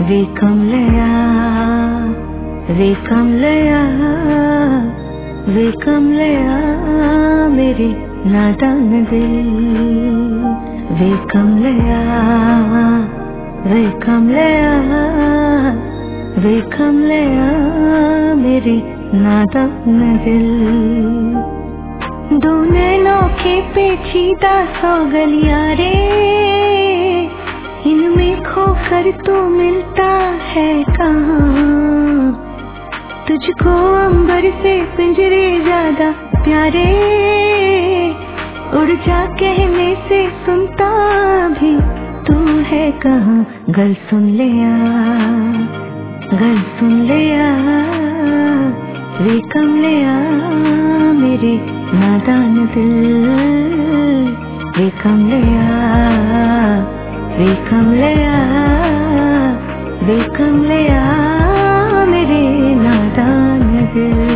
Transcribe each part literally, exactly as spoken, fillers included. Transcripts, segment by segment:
वे कमलया वे कमलया वे कमलया मेरे नादान दिल। वे कमलया वे कमलया वे कमलया मेरे नादान दिल। दो नैनों के पेचीदा सौ गलियां रे, इनमें खोकर तो मिलता है कहाँ। तुझको अंबर से पिंजरे ज्यादा प्यारे, उड़ जा कहने से सुनता भी तू है कहाँ। गल सुन लिया गल सुन लिया वे कमलया मेरे नादान दिल। वे कमलया वे कमलया वे कमलया मेरे नादान दिल।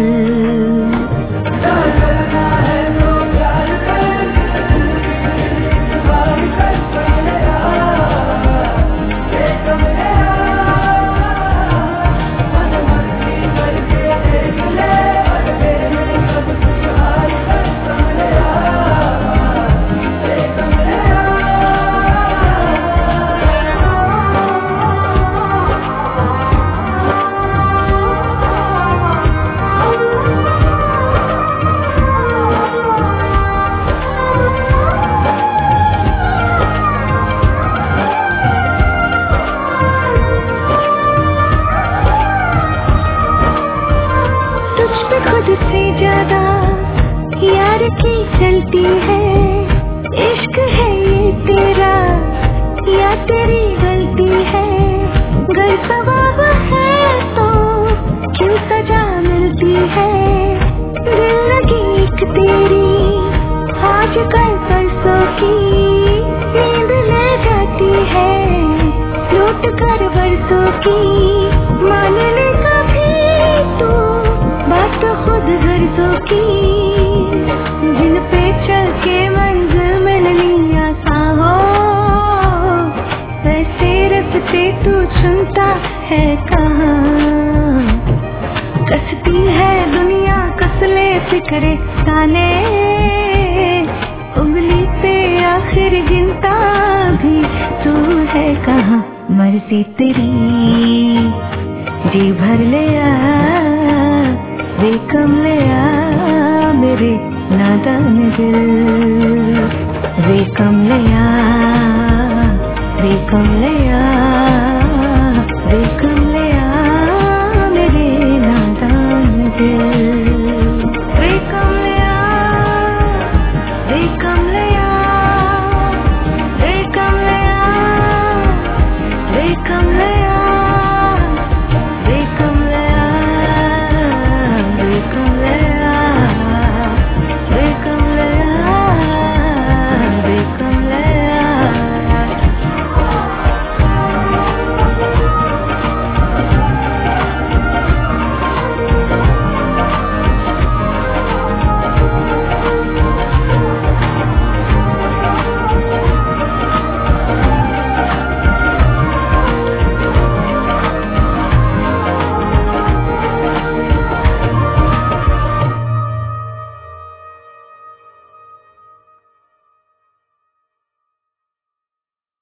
से ज्यादा यार की चलती है, इश्क है ये तेरा या तेरी गलती है। गर सवाब है तो क्यों सजा मिलती है। दिल लगी एक तेरी आज कल परसों की, नींद ले जाती है लौट कर बरसों की। मान ले कभी तू बात खुद गर्जों की, जिन पे चल के मंजिल मिलनी आसान हो, वैसे रस्ते तू चुनता है कहाँ। कसती है दुनिया कसले फिक्रे ताने, उंगली पे आखिर गिनता भी तू है कहाँ। मर्जी तेरी जी भर लिया वे कमलया मेरे नादान दिल। वे कमलया वे कमलया